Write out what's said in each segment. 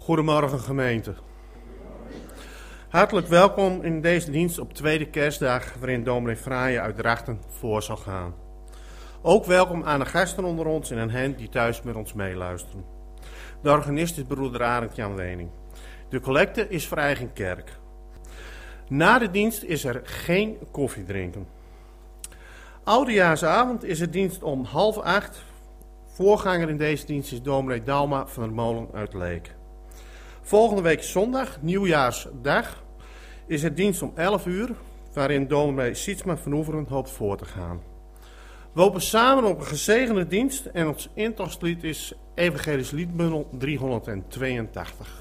Goedemorgen gemeente. Hartelijk welkom in deze dienst op tweede kerstdag waarin dominee Fraaien uit Drachten voor zal gaan. Ook welkom aan de gasten onder ons en aan hen die thuis met ons meeluisteren. De organist is broeder Arend Jan Wening. De collecte is voor eigen kerk. Na de dienst is er geen koffie drinken. Oudejaarsavond is de dienst om 7:30. Voorganger in deze dienst is dominee Dalma van der Molen uit Leek. Volgende week zondag, nieuwjaarsdag, is het dienst om 11 uur, waarin dominee Sietsma van Oeveren hoopt voor te gaan. We hopen samen op een gezegende dienst en ons intochtslied is Evangelisch Liedbundel 382.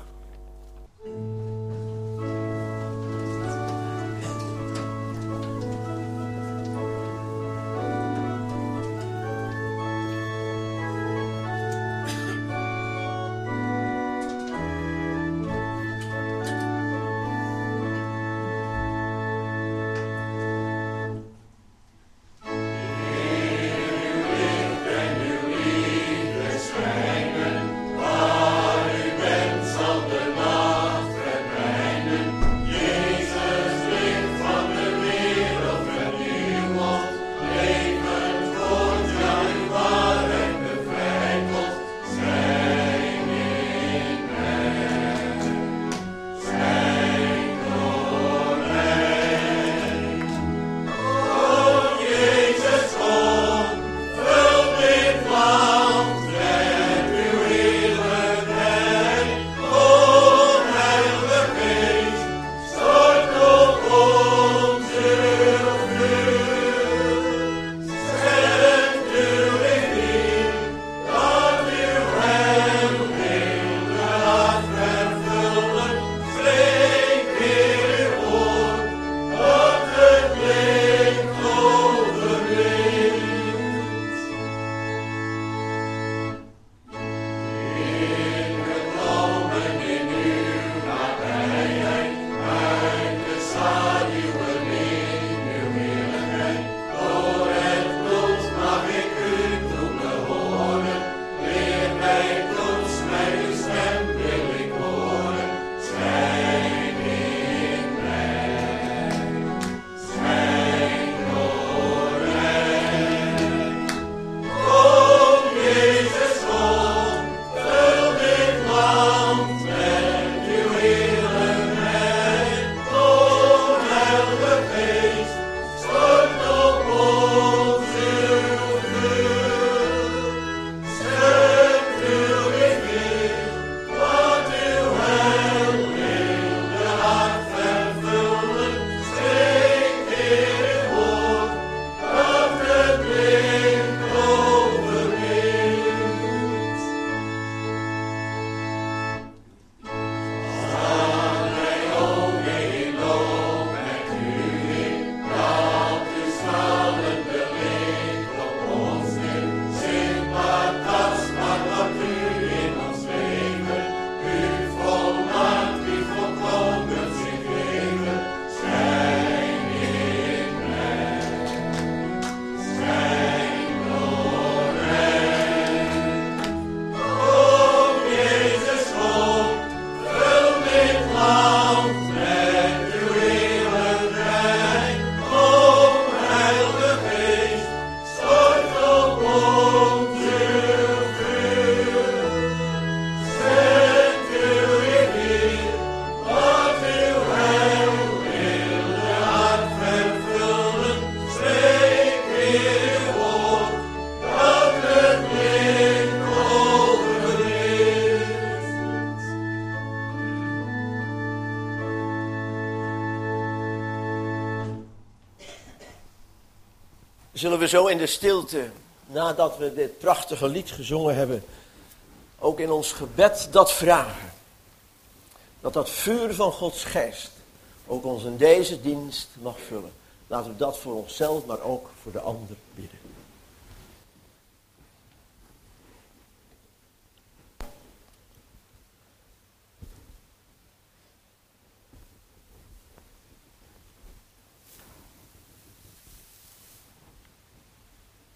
Zullen we zo in de stilte, nadat we dit prachtige lied gezongen hebben, ook in ons gebed dat vragen. Dat dat vuur van Gods geest ook ons in deze dienst mag vullen. Laten we dat voor onszelf, maar ook voor de ander bidden.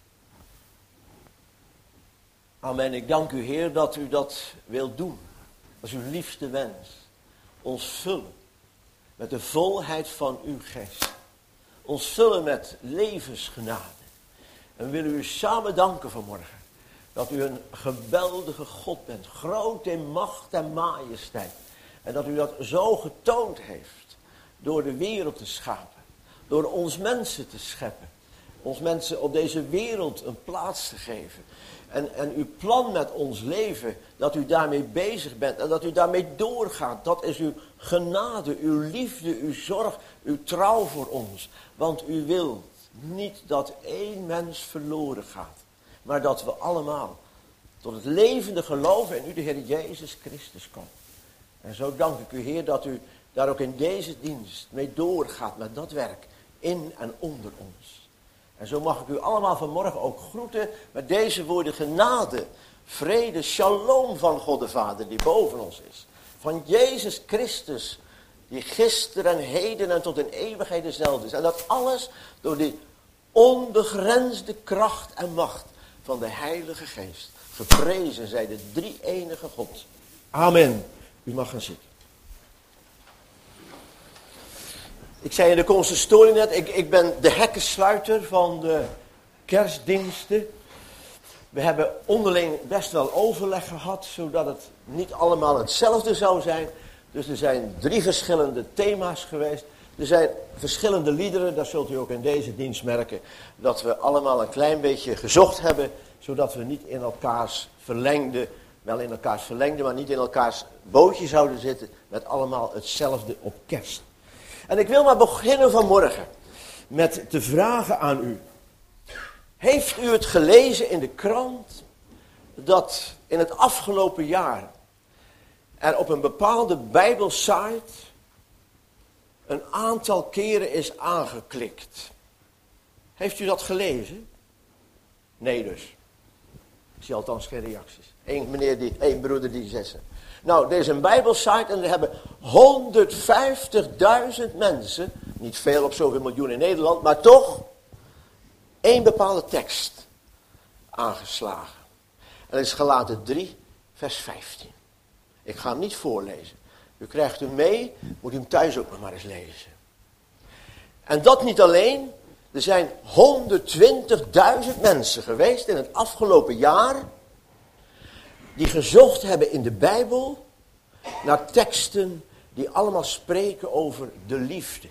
Amen. Ik dank u, Heer, dat u dat wilt doen. als uw liefste wens, ons vullen met de volheid van uw geest. Ons vullen met levensgenade. En we willen u samen danken vanmorgen. Dat u een geweldige God bent. Groot in macht en majesteit. En dat u dat zo getoond heeft. Door de wereld te schapen. Door ons mensen te scheppen. Ons mensen op deze wereld een plaats te geven. En uw plan met ons leven, dat u daarmee bezig bent en dat u daarmee doorgaat. Dat is uw genade, uw liefde, uw zorg, uw trouw voor ons. Want u wilt niet dat één mens verloren gaat. Maar dat we allemaal tot het levende geloven in u, de Heer Jezus Christus, komen. En zo dank ik u, Heer, dat u daar ook in deze dienst mee doorgaat met dat werk in en onder ons. En zo mag ik u allemaal vanmorgen ook groeten met deze woorden: genade, vrede, shalom van God de Vader die boven ons is. Van Jezus Christus, die gisteren en heden en tot in eeuwigheid dezelfde is. En dat alles door die onbegrensde kracht en macht van de Heilige Geest. Geprezen zij de drie-enige God. Amen. U mag gaan zitten. Ik zei in de consistorie net, ik ben de hekkensluiter van de kerstdiensten. We hebben onderling best wel overleg gehad, zodat het niet allemaal hetzelfde zou zijn. Dus er zijn 3 verschillende thema's geweest. Er zijn verschillende liederen, dat zult u ook in deze dienst merken. Dat we allemaal een klein beetje gezocht hebben, zodat we niet in elkaars verlengde, wel in elkaars verlengde, maar niet in elkaars bootje zouden zitten met allemaal hetzelfde op kerst. En ik wil maar beginnen vanmorgen met te vragen aan u. Heeft u het gelezen in de krant dat in het afgelopen jaar er op een bepaalde Bijbelsite een aantal keren is aangeklikt? Heeft u dat gelezen? Nee dus. Ik zie althans geen reacties. Eén broeder die zegt. Nou, er is een Bijbelsite en er hebben 150.000 mensen, niet veel op zoveel miljoen in Nederland, maar toch één bepaalde tekst aangeslagen. En dat is Galaten 3, vers 15. Ik ga hem niet voorlezen. U krijgt hem mee, moet u hem thuis ook nog maar eens lezen. En dat niet alleen, er zijn 120.000 mensen geweest in het afgelopen jaar die gezocht hebben in de Bijbel naar teksten die allemaal spreken over de liefde.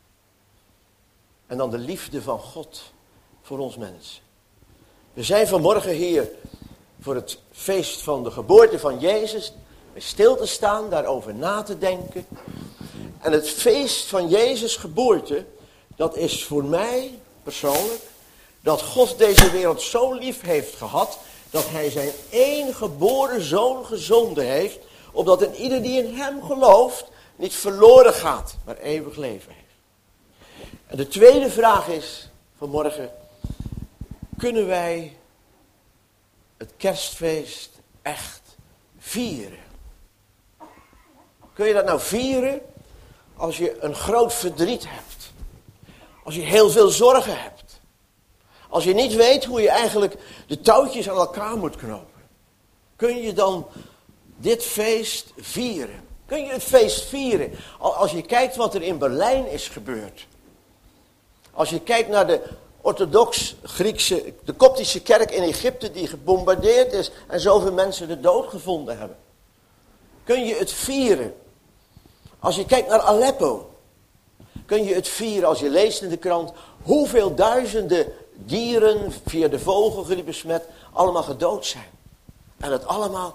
En dan de liefde van God voor ons mensen. We zijn vanmorgen hier voor het feest van de geboorte van Jezus stil te staan, daarover na te denken. En het feest van Jezus' geboorte, dat is voor mij persoonlijk, dat God deze wereld zo lief heeft gehad, dat hij zijn één geboren zoon gezonden heeft, opdat een ieder die in hem gelooft niet verloren gaat, maar eeuwig leven heeft. En de tweede vraag is vanmorgen: kunnen wij het kerstfeest echt vieren? Kun je dat nou vieren als je een groot verdriet hebt? Als je heel veel zorgen hebt? Als je niet weet hoe je eigenlijk de touwtjes aan elkaar moet knopen? Kun je dan dit feest vieren? Kun je het feest vieren als je kijkt wat er in Berlijn is gebeurd? Als je kijkt naar de orthodox-Griekse, de Koptische kerk in Egypte die gebombardeerd is en zoveel mensen de dood gevonden hebben. Kun je het vieren? Als je kijkt naar Aleppo, kun je het vieren als je leest in de krant hoeveel duizenden dieren via de vogelgriep besmet allemaal gedood zijn. En het allemaal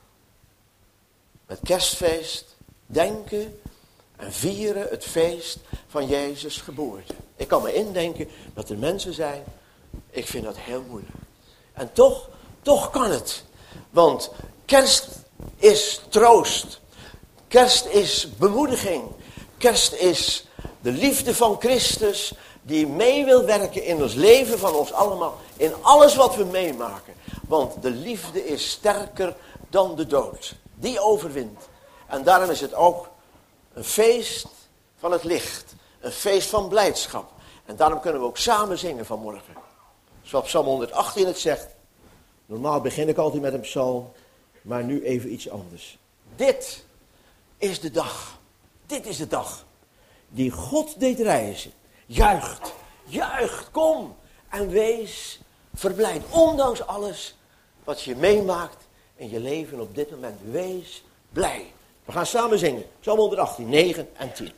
met kerstfeest denken en vieren het feest van Jezus' geboorte. Ik kan me indenken dat er mensen zijn, ik vind dat heel moeilijk. En toch kan het. Want kerst is troost. Kerst is bemoediging. Kerst is de liefde van Christus die mee wil werken in ons leven van ons allemaal. In alles wat we meemaken. Want de liefde is sterker dan de dood. Die overwint. En daarom is het ook een feest van het licht. Een feest van blijdschap. En daarom kunnen we ook samen zingen vanmorgen. Zoals Psalm 118 het zegt. Normaal begin ik altijd met een psalm. Maar nu even iets anders. Dit is de dag. Dit is de dag die God deed reizen. Juicht, juicht, kom en wees verblijd. Ondanks alles wat je meemaakt in je leven op dit moment. Wees blij. We gaan samen zingen. Psalm 118, 9 en 10.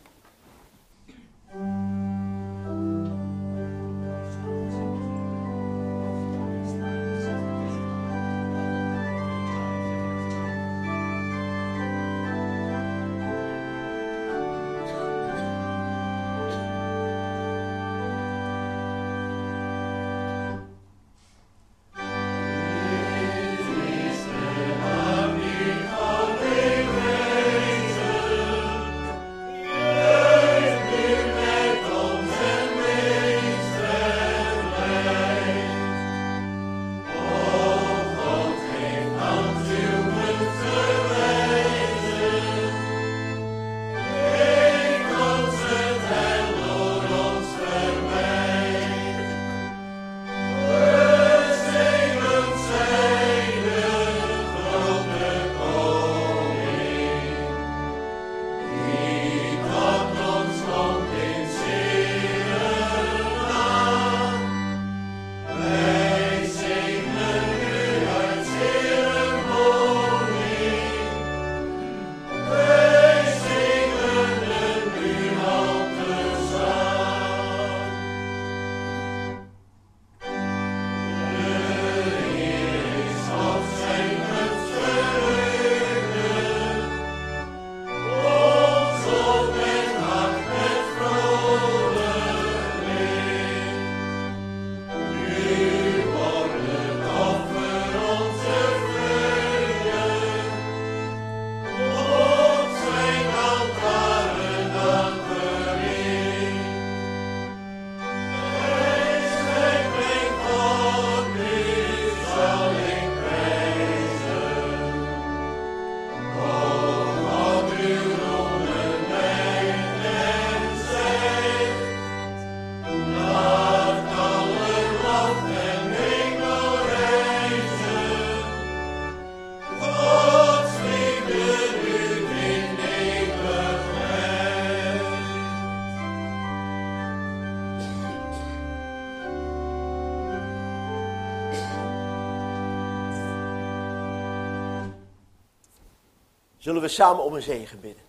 Zullen we samen om een zegen bidden?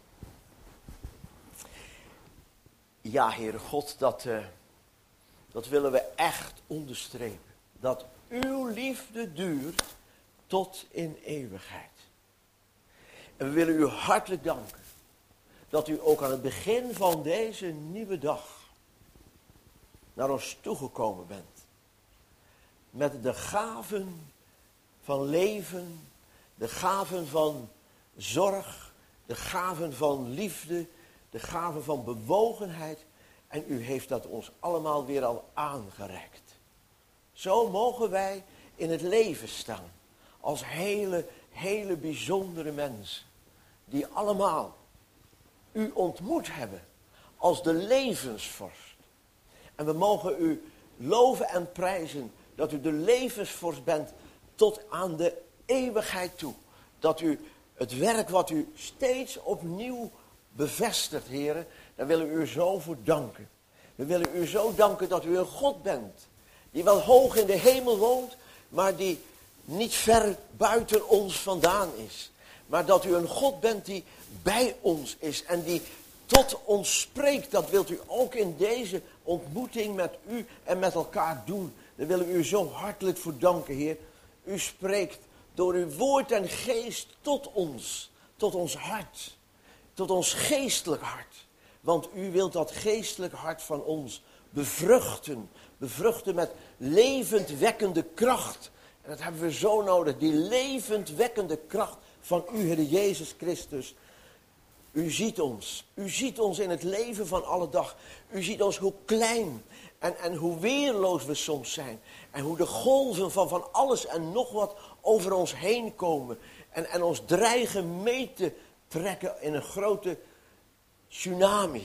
Ja, Heere God, dat willen we echt onderstrepen. Dat uw liefde duurt tot in eeuwigheid. En we willen u hartelijk danken dat u ook aan het begin van deze nieuwe dag naar ons toegekomen bent. Met de gaven van leven, de gaven van zorg, de gaven van liefde, de gaven van bewogenheid. En u heeft dat ons allemaal weer al aangereikt. Zo mogen wij in het leven staan. Als hele bijzondere mensen. Die allemaal u ontmoet hebben. Als de levensvorst. En we mogen u loven en prijzen. Dat u de levensvorst bent tot aan de eeuwigheid toe. Dat u het werk wat u steeds opnieuw bevestigt, heren, daar willen we u zo voor danken. We willen u zo danken dat u een God bent, die wel hoog in de hemel woont, maar die niet ver buiten ons vandaan is. Maar dat u een God bent die bij ons is en die tot ons spreekt. Dat wilt u ook in deze ontmoeting met u en met elkaar doen. Daar willen we u zo hartelijk voor danken, Heer. U spreekt door uw woord en geest tot ons hart, tot ons geestelijk hart. Want u wilt dat geestelijk hart van ons bevruchten met levendwekkende kracht. En dat hebben we zo nodig, die levendwekkende kracht van u, Heer Jezus Christus. U ziet ons in het leven van alle dag. U ziet ons hoe klein en hoe weerloos we soms zijn. En hoe de golven van alles en nog wat over ons heen komen. En ons dreigen mee te trekken in een grote tsunami.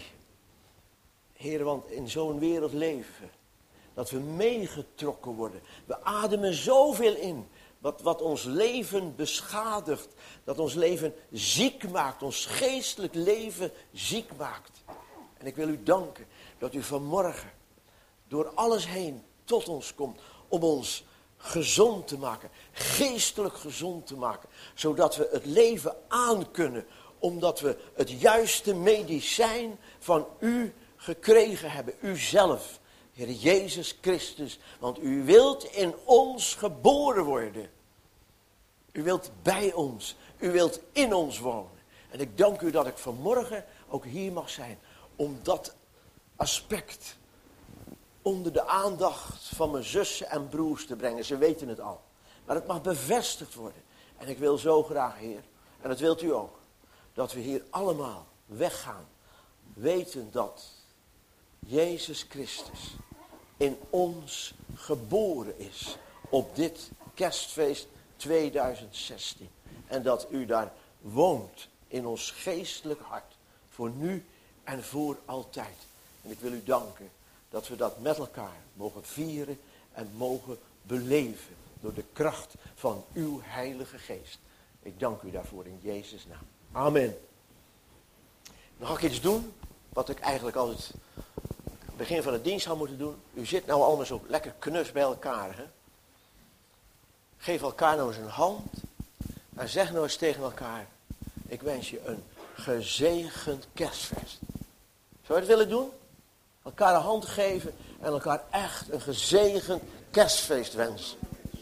Heer, want in zo'n wereld leven. Dat we meegetrokken worden. We ademen zoveel in. wat ons leven beschadigt, dat ons leven ziek maakt, ons geestelijk leven ziek maakt. En ik wil u danken dat u vanmorgen door alles heen tot ons komt om ons gezond te maken, geestelijk gezond te maken, zodat we het leven aan kunnen, omdat we het juiste medicijn van u gekregen hebben, u zelf, Heer Jezus Christus, want u wilt in ons geboren worden. U wilt bij ons, u wilt in ons wonen. En ik dank u dat ik vanmorgen ook hier mag zijn, om dat aspect onder de aandacht van mijn zussen en broers te brengen. Ze weten het al. Maar het mag bevestigd worden. En ik wil zo graag, Heer, en dat wilt u ook, dat we hier allemaal weggaan, weten dat Jezus Christus in ons geboren is op dit kerstfeest 2016. En dat u daar woont in ons geestelijk hart, voor nu en voor altijd. En ik wil u danken dat we dat met elkaar mogen vieren en mogen beleven door de kracht van uw Heilige Geest. Ik dank u daarvoor in Jezus' naam. Amen. Dan ga ik iets doen wat ik eigenlijk altijd aan het begin van de dienst had moeten doen. U zit nou allemaal zo lekker knus bij elkaar. Hè? Geef elkaar nou eens een hand en zeg nou eens tegen elkaar: ik wens je een gezegend kerstfeest. Zou je het willen doen? Elkaar een hand geven en elkaar echt een gezegend kerstfeest wensen.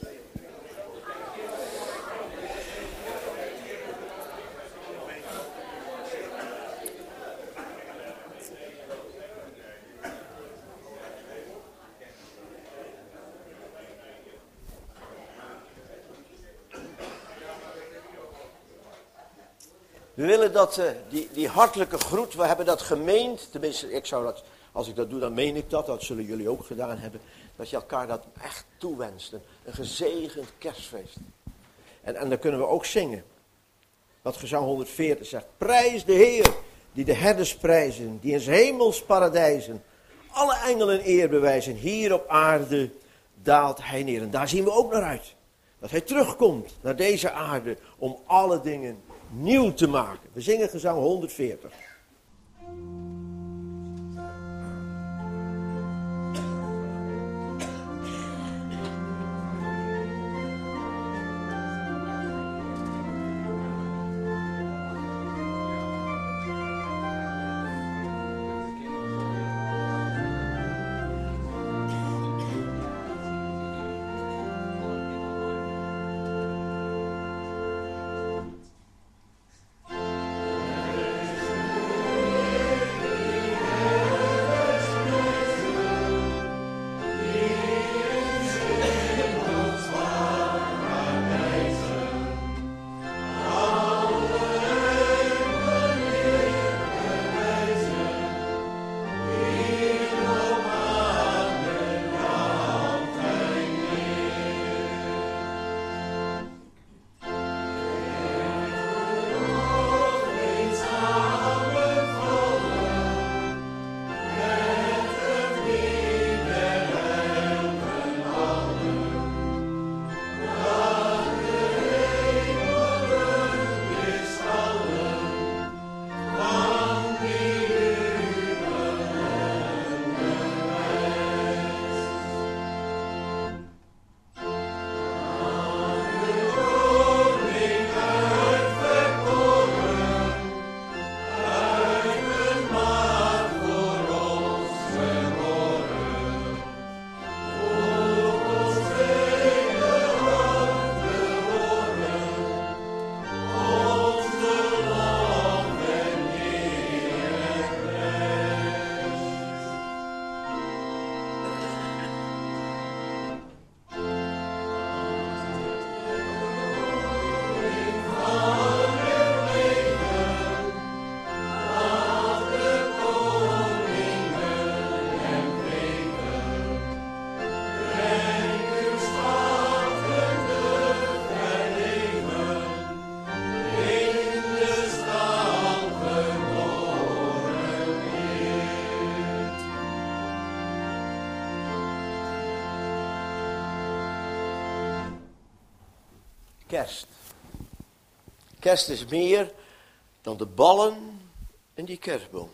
We willen dat, die hartelijke groet, we hebben dat gemeend, tenminste ik zou dat, als ik dat doe dan meen ik dat zullen jullie ook gedaan hebben, dat je elkaar dat echt toewenst, een gezegend kerstfeest. En dan kunnen we ook zingen, wat gezang 140 zegt: prijs de Heer, die de herders prijzen, die in 's hemels paradijzen alle engelen eer bewijzen, hier op aarde daalt hij neer. En daar zien we ook naar uit, dat hij terugkomt naar deze aarde om alle dingen nieuw te maken. We zingen gezang 140. kerst. Kerst is meer dan de ballen in die kerstboom.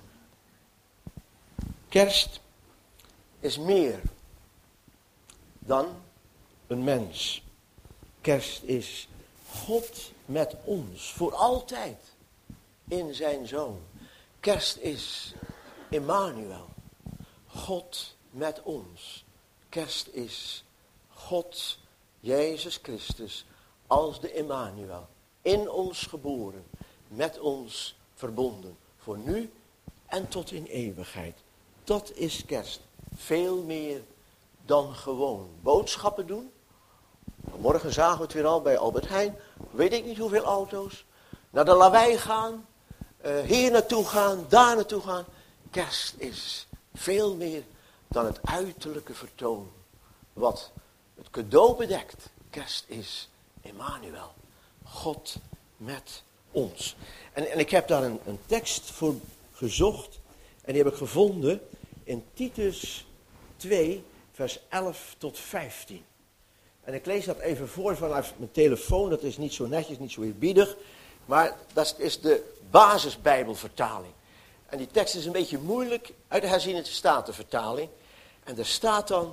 Kerst is meer dan een mens. Kerst is God met ons, voor altijd, in zijn Zoon. Kerst is Emmanuel, God met ons. Kerst is God, Jezus Christus, als de Emmanuel, in ons geboren, met ons verbonden, voor nu en tot in eeuwigheid. Dat is kerst. Veel meer dan gewoon boodschappen doen. Morgen zagen we het weer al bij Albert Heijn. Weet ik niet hoeveel auto's. Naar de lawaai gaan. Hier naartoe gaan. Daar naartoe gaan. Kerst is veel meer dan het uiterlijke vertoon. Wat het cadeau bedekt. Kerst is Emmanuel. God met ons. En ik heb daar een tekst voor gezocht. En die heb ik gevonden in Titus 2, vers 11 tot 15. En ik lees dat even voor vanuit mijn telefoon. Dat is niet zo netjes, niet zo eerbiedig. Maar dat is de basisbijbelvertaling. En die tekst is een beetje moeilijk uit de herziene statenvertaling. En er staat dan: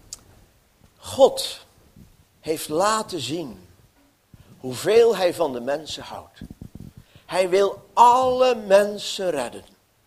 God heeft laten zien hoeveel hij van de mensen houdt. Hij wil alle mensen redden.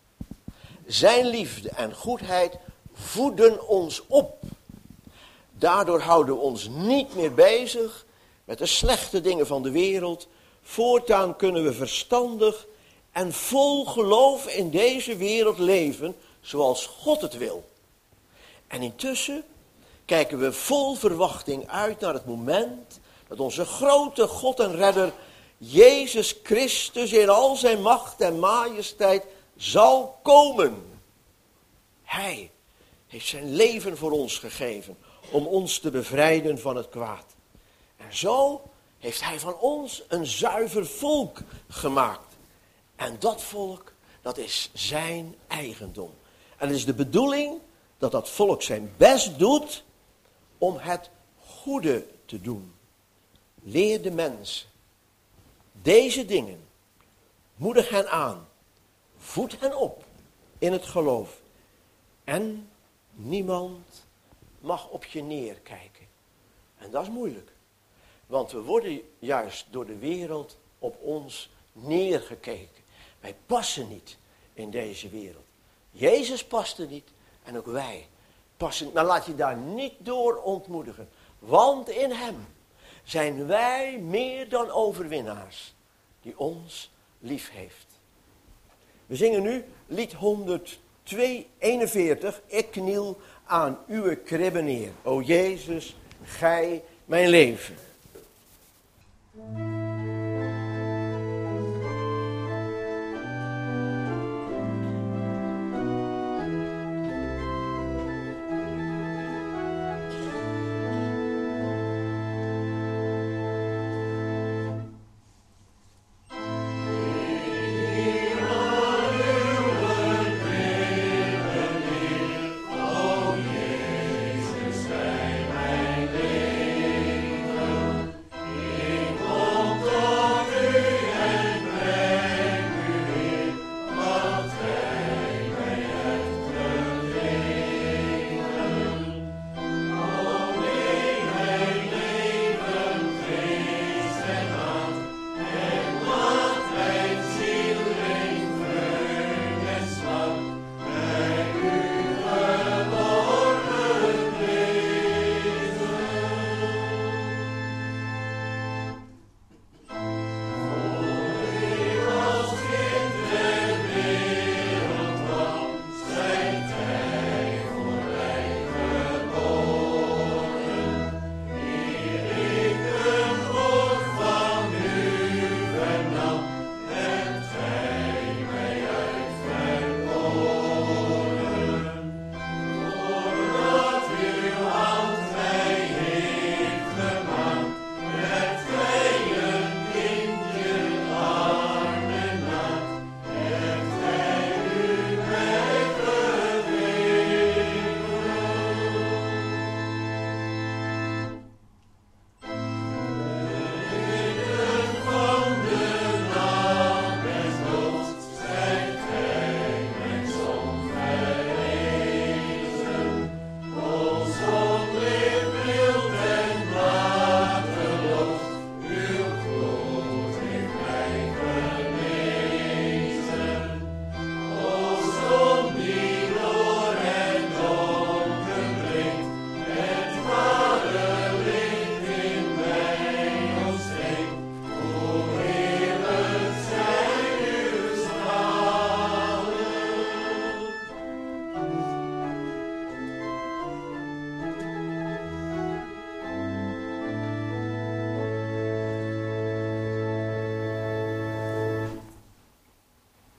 Zijn liefde en goedheid voeden ons op. Daardoor houden we ons niet meer bezig met de slechte dingen van de wereld. Voortaan kunnen we verstandig en vol geloof in deze wereld leven zoals God het wil. En intussen kijken we vol verwachting uit naar het moment dat onze grote God en Redder Jezus Christus in al zijn macht en majesteit zal komen. Hij heeft zijn leven voor ons gegeven om ons te bevrijden van het kwaad. En zo heeft hij van ons een zuiver volk gemaakt. En dat volk, dat is zijn eigendom. En het is de bedoeling dat dat volk zijn best doet om het goede te doen. Leer de mensen deze dingen. Moedig hen aan. Voed hen op in het geloof. En niemand mag op je neerkijken. En dat is moeilijk. Want we worden juist door de wereld op ons neergekeken. Wij passen niet in deze wereld. Jezus paste niet en ook wij passen. Maar laat je daar niet door ontmoedigen. Want in hem zijn wij meer dan overwinnaars die ons lief heeft. We zingen nu lied 102:41. Ik kniel aan uw kribben neer. O Jezus, gij mijn leven. Oh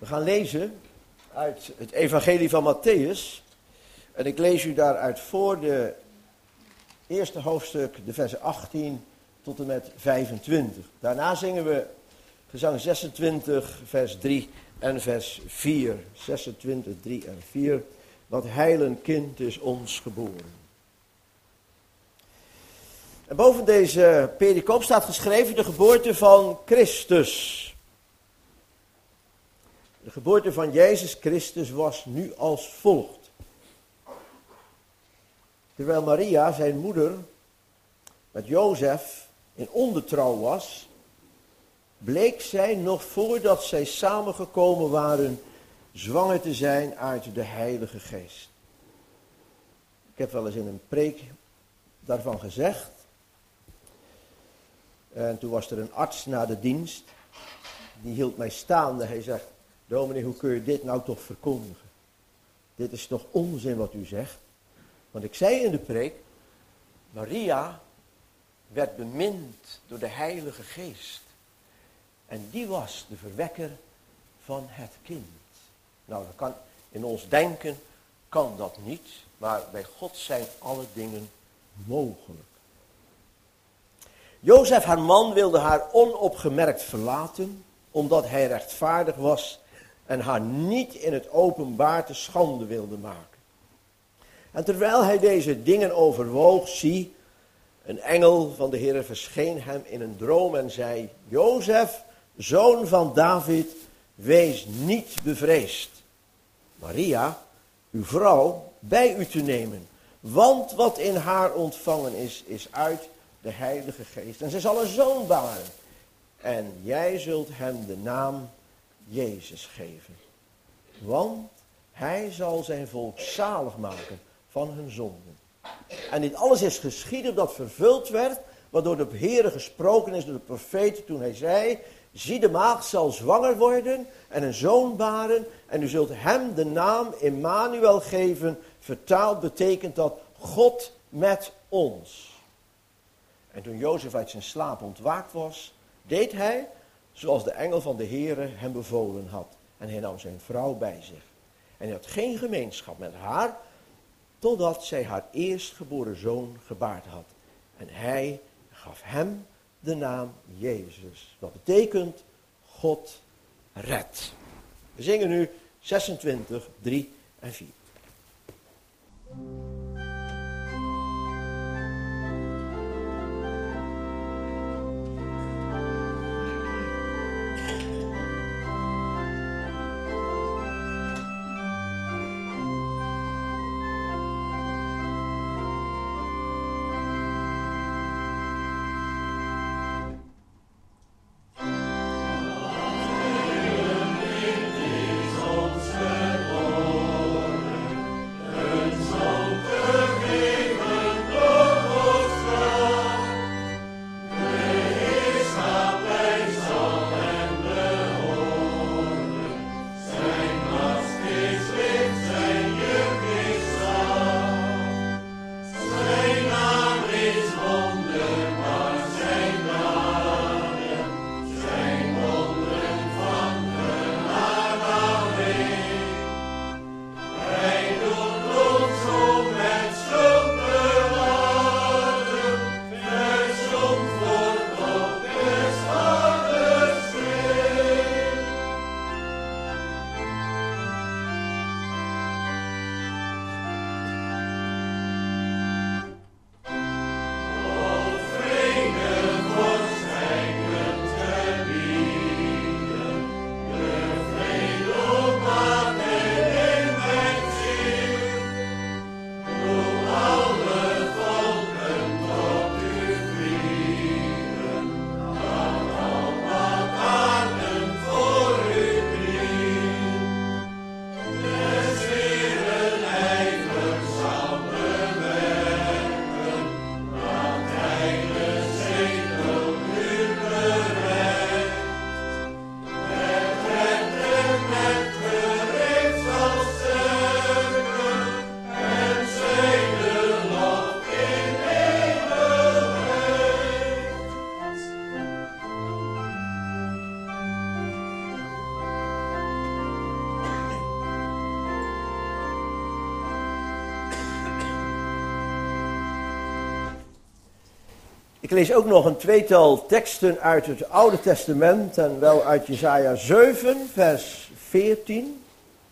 We gaan lezen uit het evangelie van Mattheüs. En ik lees u daaruit voor de eerste hoofdstuk, de versen 18 tot en met 25. Daarna zingen we gezang 26, vers 3 en vers 4. 26, 3 en 4. Want heil een kind is ons geboren. En boven deze pericoop staat geschreven de geboorte van Christus. De geboorte van Jezus Christus was nu als volgt. Terwijl Maria, zijn moeder, met Jozef in ondertrouw was, bleek zij nog voordat zij samengekomen waren zwanger te zijn uit de Heilige Geest. Ik heb wel eens in een preek daarvan gezegd. En toen was er een arts na de dienst. Die hield mij staande. Hij zegt, dominee, hoe kun je dit nou toch verkondigen? Dit is toch onzin wat u zegt? Want ik zei in de preek, Maria werd bemind door de Heilige Geest. En die was de verwekker van het kind. Nou, dat kan, in ons denken kan dat niet, maar bij God zijn alle dingen mogelijk. Jozef, haar man, wilde haar onopgemerkt verlaten, omdat hij rechtvaardig was en haar niet in het openbaar te schande wilde maken. En terwijl hij deze dingen overwoog, zie, een engel van de Heer verscheen hem in een droom en zei, Jozef, zoon van David, wees niet bevreesd Maria, uw vrouw, bij u te nemen. Want wat in haar ontvangen is uit de Heilige Geest. En zij zal een zoon baren. En jij zult hem de naam Jezus geven. Want hij zal zijn volk zalig maken van hun zonden. En dit alles is geschieden dat vervuld werd, waardoor de Heere gesproken is door de profeet toen hij zei, zie de maagd zal zwanger worden en een zoon baren en u zult hem de naam Immanuel geven. Vertaald betekent dat God met ons. En toen Jozef uit zijn slaap ontwaakt was, deed hij zoals de engel van de Heere hem bevolen had. En hij nam zijn vrouw bij zich. En hij had geen gemeenschap met haar, totdat zij haar eerstgeboren zoon gebaard had. En hij gaf hem de naam Jezus. Wat betekent God redt. We zingen nu 26, 3 en 4. Ik lees ook nog een tweetal teksten uit het Oude Testament en wel uit Jesaja 7, vers 14.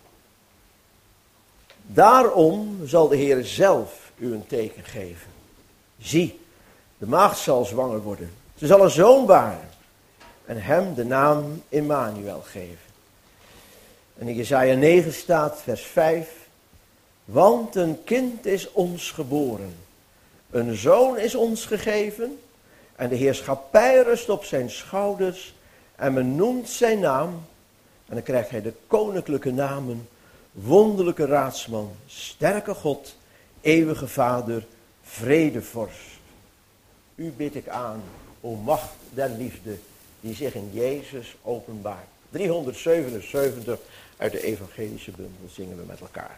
Daarom zal de Heer zelf u een teken geven. Zie, de maagd zal zwanger worden. Ze zal een zoon baren en hem de naam Immanuel geven. En in Jesaja 9 staat, vers 5. Want een kind is ons geboren, een zoon is ons gegeven en de heerschappij rust op zijn schouders en men noemt zijn naam en dan krijgt hij de koninklijke namen, wonderlijke raadsman, sterke God, eeuwige Vader, vredevorst. U bid ik aan, o macht der liefde, die zich in Jezus openbaart. 377 uit de evangelische bundel zingen we met elkaar.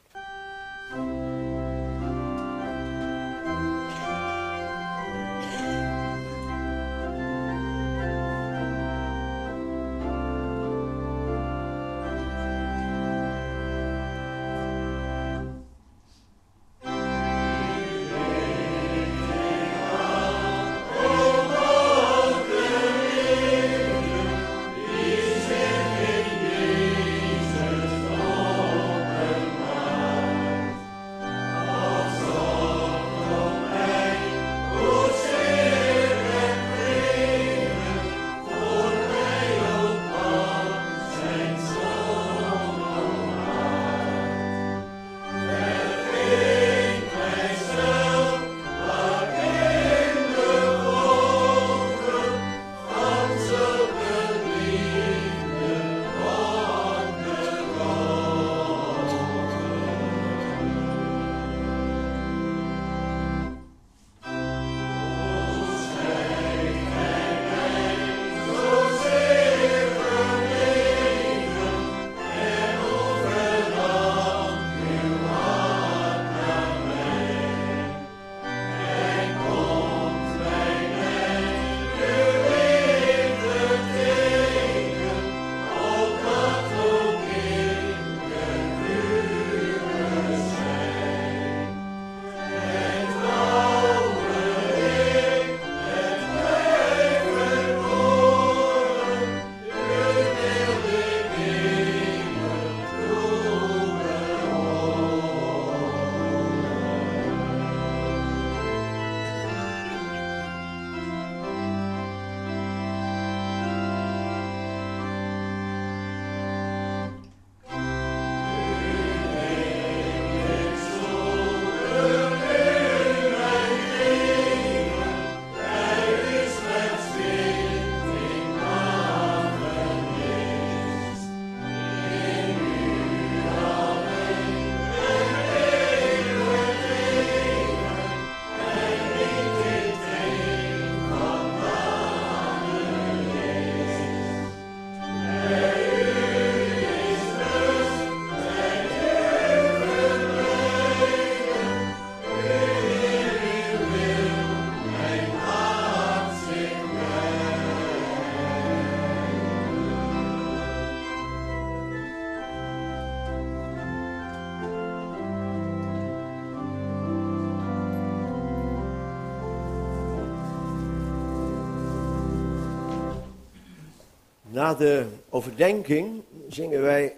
Na de overdenking zingen wij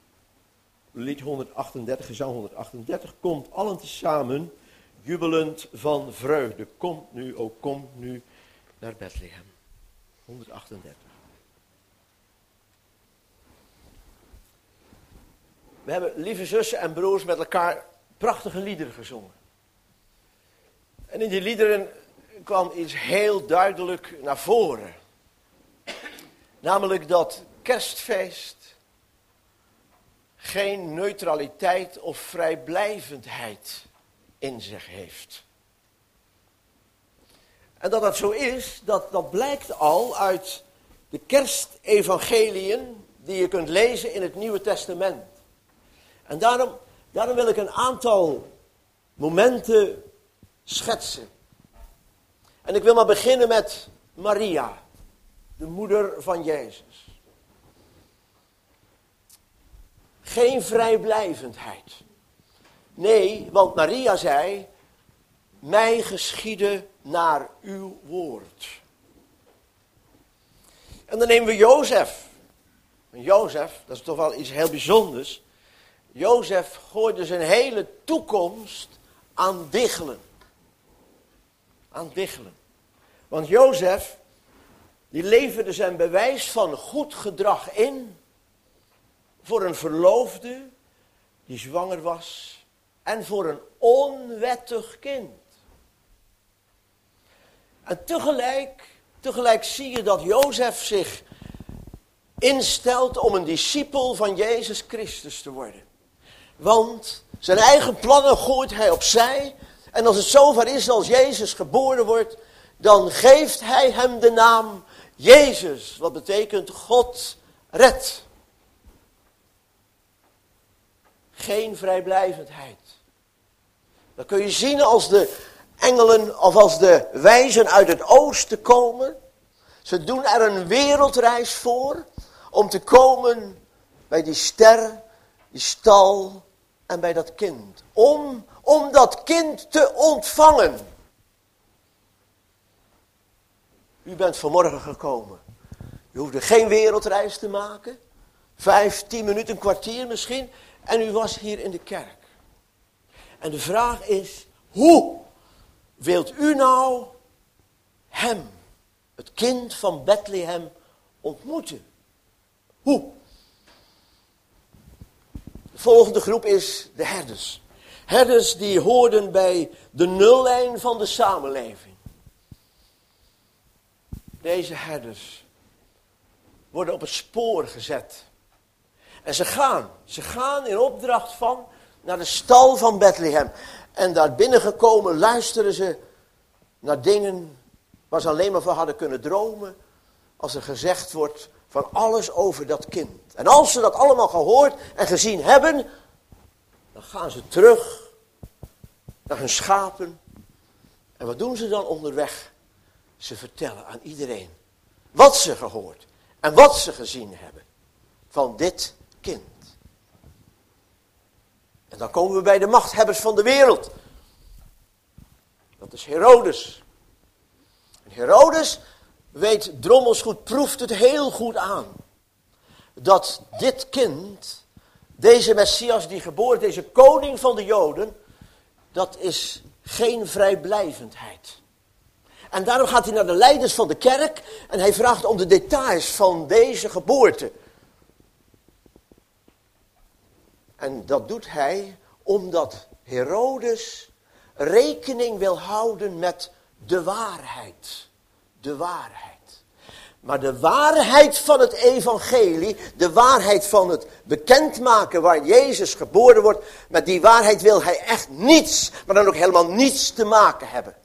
lied 138, gezang 138. Komt allen tezamen, jubelend van vreugde. Komt nu, o kom nu naar Bethlehem. 138. We hebben, lieve zussen en broers, met elkaar prachtige liederen gezongen. En in die liederen kwam iets heel duidelijk naar voren. Namelijk dat kerstfeest geen neutraliteit of vrijblijvendheid in zich heeft. En dat dat zo is, dat blijkt al uit de kerstevangeliën die je kunt lezen in het Nieuwe Testament. En daarom wil ik een aantal momenten schetsen. En ik wil maar beginnen met Maria, de moeder van Jezus. Geen vrijblijvendheid. Nee, want Maria zei, mij geschiede naar uw woord. En dan nemen we Jozef. En Jozef, dat is toch wel iets heel bijzonders. Jozef gooide zijn hele toekomst aan diggelen. Aan diggelen. Want Jozef, die leverde zijn bewijs van goed gedrag in voor een verloofde die zwanger was en voor een onwettig kind. En tegelijk zie je dat Jozef zich instelt om een discipel van Jezus Christus te worden. Want zijn eigen plannen gooit hij opzij. En als het zover is als Jezus geboren wordt, dan geeft hij hem de naam Jezus. Wat betekent God redt. Geen vrijblijvendheid. Dat kun je zien als de engelen of als de wijzen uit het oosten komen. Ze doen er een wereldreis voor om te komen bij die ster, die stal en bij dat kind. Om dat kind te ontvangen. U bent vanmorgen gekomen. U hoefde geen wereldreis te maken. 5, 10 minuten, een kwartier misschien. En u was hier in de kerk. En de vraag is, hoe wilt u nou hem, het kind van Bethlehem, ontmoeten? Hoe? De volgende groep is de herders. Herders die hoorden bij de nullijn van de samenleving. Deze herders worden op het spoor gezet. En ze gaan in opdracht van naar de stal van Bethlehem. En daar binnengekomen luisteren ze naar dingen waar ze alleen maar van hadden kunnen dromen. Als er gezegd wordt van alles over dat kind. En als ze dat allemaal gehoord en gezien hebben, dan gaan ze terug naar hun schapen. En wat doen ze dan onderweg? Ze vertellen aan iedereen wat ze gehoord en wat ze gezien hebben van dit kind. En dan komen we bij de machthebbers van de wereld. Dat is Herodes. En Herodes weet drommels goed, proeft het heel goed aan. Dat dit kind, deze Messias die geboren, deze koning van de Joden, dat is geen vrijblijvendheid. En daarom gaat hij naar de leiders van de kerk en hij vraagt om de details van deze geboorte. En dat doet hij omdat Herodes rekening wil houden met de waarheid. De waarheid. Maar de waarheid van het evangelie, de waarheid van het bekendmaken waar Jezus geboren wordt, met die waarheid wil hij echt niets, maar dan ook helemaal niets te maken hebben.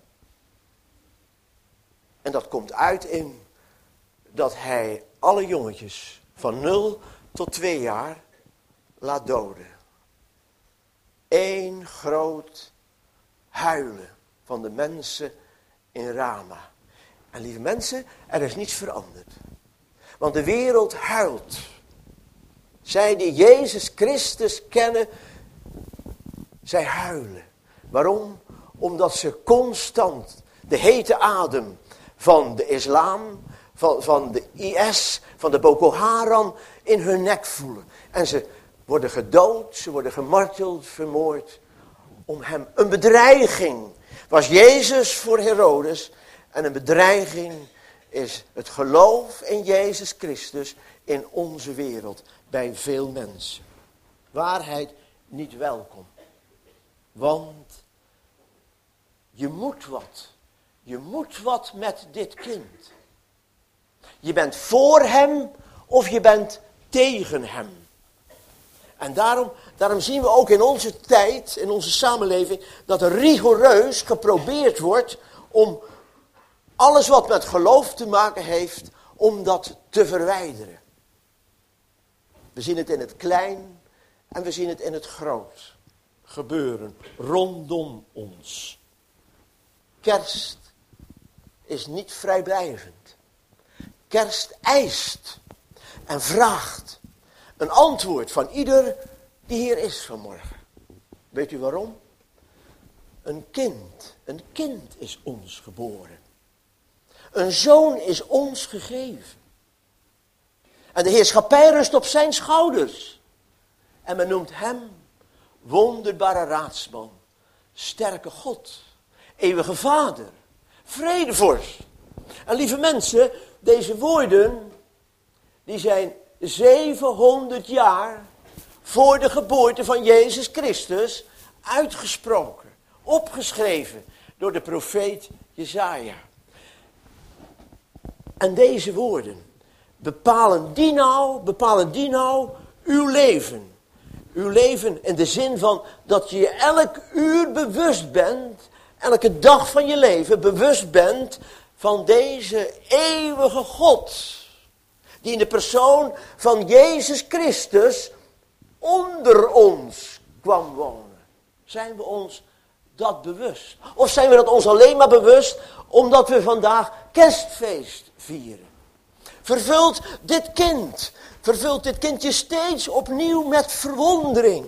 En dat komt uit in dat hij alle jongetjes van 0 tot 2 jaar laat doden. Eén groot huilen van de mensen in Rama. En lieve mensen, er is niets veranderd. Want de wereld huilt. Zij die Jezus Christus kennen, zij huilen. Waarom? Omdat ze constant de hete adem van de islam, van de IS, van de Boko Haram in hun nek voelen. En ze worden gedood, ze worden gemarteld, vermoord. Om hem een bedreiging was Jezus voor Herodes. En een bedreiging is het geloof in Jezus Christus in onze wereld. Bij veel mensen. Waarheid niet welkom. Want je moet wat. Je moet wat met dit kind. Je bent voor hem of je bent tegen hem. En daarom zien we ook in onze tijd, in onze samenleving, dat er rigoureus geprobeerd wordt om alles wat met geloof te maken heeft, om dat te verwijderen. We zien het in het klein en we zien het in het groot gebeuren rondom ons. Kerst is niet vrijblijvend. Kerst eist en vraagt een antwoord van ieder die hier is vanmorgen. Weet u waarom? Een kind is ons geboren. Een zoon is ons gegeven. En de heerschappij rust op zijn schouders. En men noemt hem wonderbare raadsman, sterke God, eeuwige Vader, vredevorst. En lieve mensen, deze woorden, die zijn 700 jaar voor de geboorte van Jezus Christus uitgesproken, opgeschreven door de profeet Jesaja. En deze woorden bepalen die nou uw leven. Uw leven in de zin van dat je elk uur bewust bent, elke dag van je leven bewust bent van deze eeuwige God. Die in de persoon van Jezus Christus onder ons kwam wonen. Zijn we ons dat bewust? Of zijn we dat ons alleen maar bewust omdat we vandaag kerstfeest vieren? Vervult dit kindje steeds opnieuw met verwondering.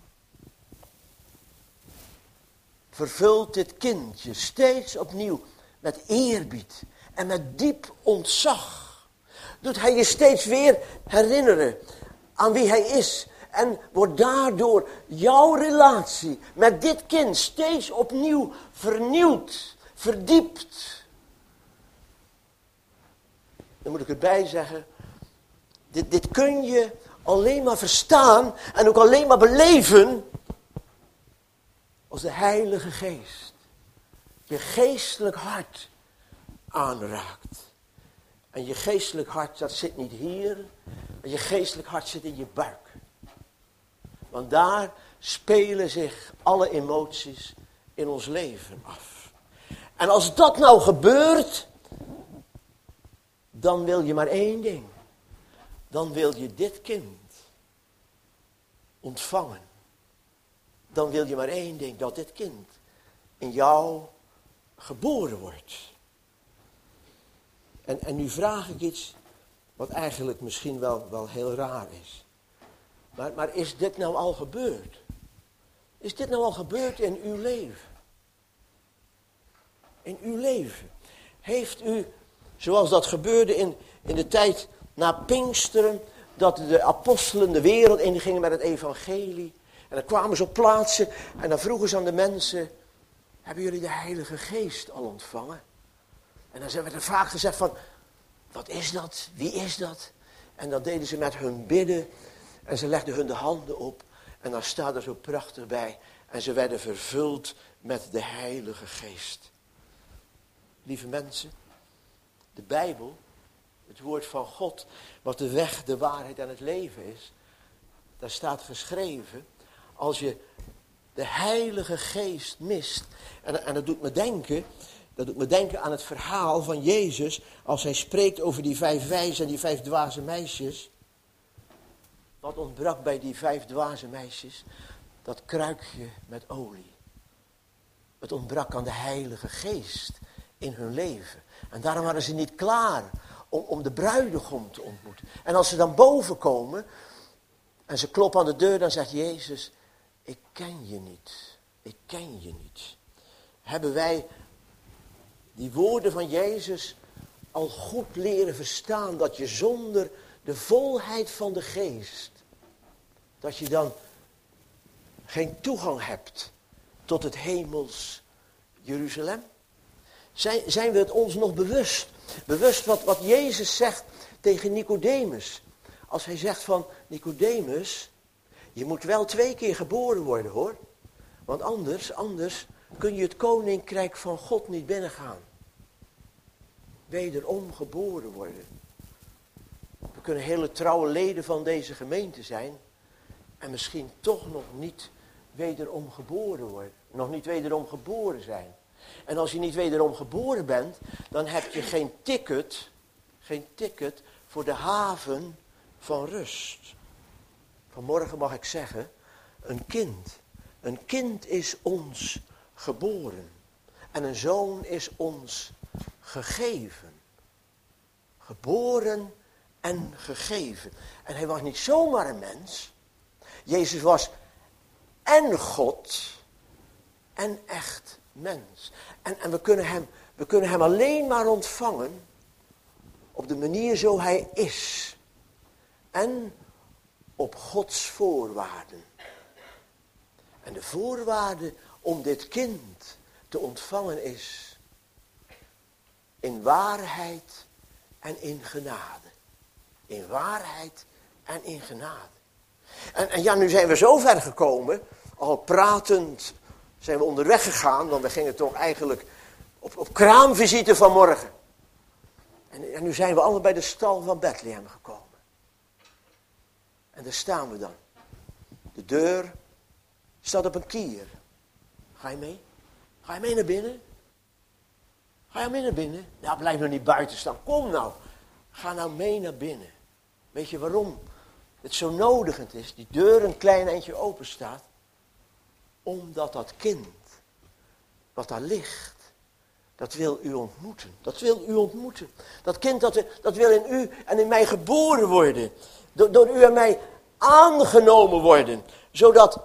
Vervult dit kindje steeds opnieuw met eerbied en met diep ontzag. Doet hij je steeds weer herinneren aan wie hij is. En wordt daardoor jouw relatie met dit kind steeds opnieuw vernieuwd, verdiept. Dan moet ik erbij zeggen, dit kun je alleen maar verstaan en ook alleen maar beleven als de Heilige Geest je geestelijk hart aanraakt. En je geestelijk hart, dat zit niet hier, maar je geestelijk hart zit in je buik. Want daar spelen zich alle emoties in ons leven af. En als dat nou gebeurt, dan wil je maar één ding. Dan wil je dit kind ontvangen. Dan wil je maar één ding, dat dit kind in jou geboren wordt. En nu vraag ik iets wat eigenlijk misschien wel heel raar is. Maar is dit nou al gebeurd? Is dit nou al gebeurd in uw leven? In uw leven. Heeft u, zoals dat gebeurde in de tijd na Pinksteren, dat de apostelen de wereld ingingen met het evangelie. En dan kwamen ze op plaatsen en dan vroegen ze aan de mensen, hebben jullie de Heilige Geest al ontvangen? En dan werd er vaak gezegd van, wat is dat? Wie is dat? En dan deden ze met hun bidden en ze legden hun de handen op. En dan staat er zo prachtig bij, en ze werden vervuld met de Heilige Geest. Lieve mensen, de Bijbel, het woord van God, wat de weg, de waarheid en het leven is, daar staat geschreven, als je de Heilige Geest mist, en dat doet me denken aan het verhaal van Jezus, als hij spreekt over die 5 wijze en die 5 dwaze meisjes. Wat ontbrak bij die 5 dwaze meisjes? Dat kruikje met olie. Het ontbrak aan de Heilige Geest in hun leven. En daarom waren ze niet klaar om de bruidegom te ontmoeten. En als ze dan boven komen en ze kloppen aan de deur, dan zegt Jezus, ik ken je niet. Ik ken je niet. Hebben wij die woorden van Jezus al goed leren verstaan, dat je zonder de volheid van de Geest, dat je dan geen toegang hebt tot het hemels Jeruzalem? Zijn we het ons nog bewust? Bewust wat Jezus zegt tegen Nicodemus. Als hij zegt van, Nicodemus, je moet wel 2 keer geboren worden hoor. Want anders kun je het koninkrijk van God niet binnengaan. Wederom geboren worden. We kunnen hele trouwe leden van deze gemeente zijn. En misschien toch nog niet wederom geboren worden. Nog niet wederom geboren zijn. En als je niet wederom geboren bent, dan heb je geen ticket voor de haven van rust. Vanmorgen mag ik zeggen, een kind is ons geboren. En een zoon is ons gegeven. Geboren en gegeven. En hij was niet zomaar een mens. Jezus was en God en echt mens. En we kunnen hem alleen maar ontvangen op de manier zo hij is. En op Gods voorwaarden. En de voorwaarde om dit kind te ontvangen is in waarheid en in genade. In waarheid en in genade. En ja, nu zijn we zo ver gekomen, al pratend zijn we onderweg gegaan, want we gingen toch eigenlijk op kraamvisite vanmorgen. En nu zijn we allemaal bij de stal van Bethlehem gekomen. En daar staan we dan. De deur staat op een kier. Ga je mee? Ga je mee naar binnen? Ga je mee naar binnen? Nou, blijf nog niet buiten staan. Kom nou. Ga nou mee naar binnen. Weet je waarom het zo nodigend is? Die deur een klein eindje open staat. Omdat dat kind, wat daar ligt, dat wil u ontmoeten. Dat wil u ontmoeten. Dat kind dat wil in u en in mij geboren worden. Door u en mij aangenomen worden. Zodat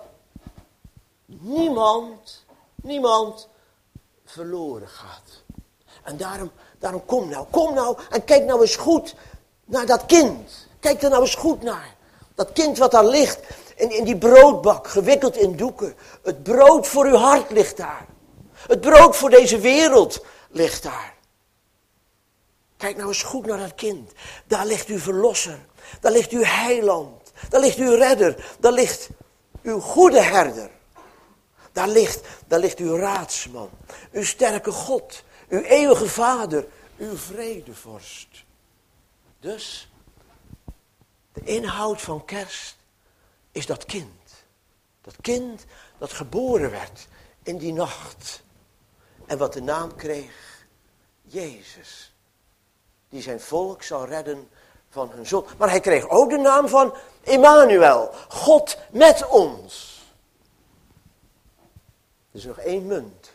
niemand verloren gaat. En daarom kom nou en kijk nou eens goed naar dat kind. Kijk er nou eens goed naar. Dat kind wat daar ligt in die broodbak, gewikkeld in doeken. Het brood voor uw hart ligt daar. Het brood voor deze wereld ligt daar. Kijk nou eens goed naar dat kind. Daar ligt uw verlosser. Daar ligt uw heiland. Daar ligt uw redder. Daar ligt uw goede herder. Daar ligt uw raadsman. Uw sterke God. Uw eeuwige vader. Uw vredevorst. Dus, de inhoud van kerst is dat kind. Dat kind dat geboren werd in die nacht. En wat de naam kreeg, Jezus. Die zijn volk zal redden van hun zonde. Maar hij kreeg ook de naam van Emmanuel. God met ons. Er is nog één munt.